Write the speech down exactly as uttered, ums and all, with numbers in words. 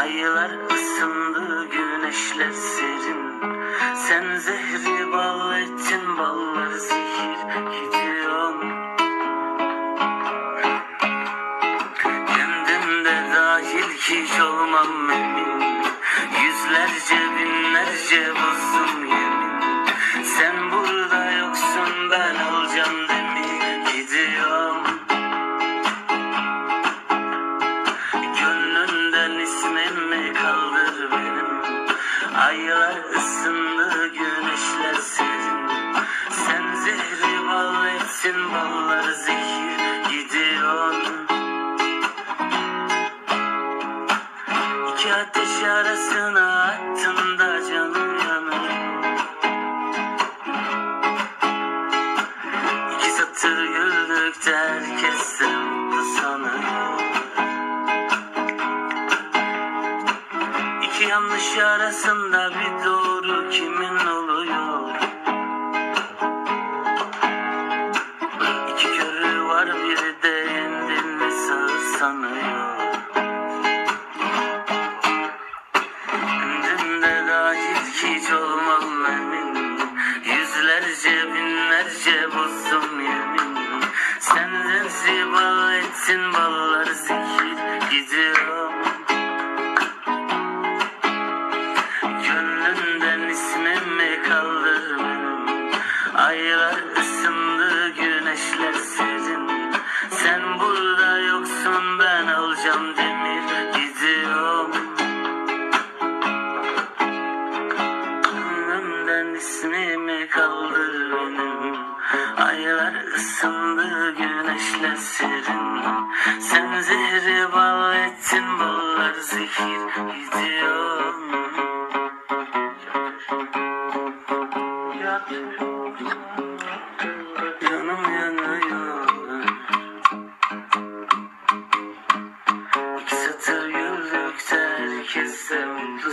Aylar ısındı, güneşler serin. Sen zehri bal ettin, ballar zehir. Gidiyorum kendimde dahil hiç olmam emin. Yüzlerce binlerce bozdum yemin. Sen burada yoksun, ben alacağım demir. Gidiyorum gönlünden ismimi kaldır benim. Aylar ısındı, güneşler serin. Sen zehri bal etsin, ballar zehir. Gidiyorum İki ateş arasına attın da canım yanıyor. İki satır güldük de herkes de mutlu sanıyor. İki yanlış arasında bir doğru kimin oluyor? İki körü var, biri de endin ve sağır sanıyor. Kendimde dahil hiç olmam emin. Yüzlerce binlerce bozdum yemin. Sen zehri bal etsin, ballar zehir. Gidiyorum gönlünden ismimi kaldır benim. Aylar ısındı, güneşler serin. Sen burada yoksun, ben alacağım demir. Gidiyorum gönlümden ismimi kaldır benim. Aylar ısındı, güneşler serin. Sen zehri bal ettin, ballar zehir. Gidiyorum canım yanıyor. İki satır güldük de herkes de mutlu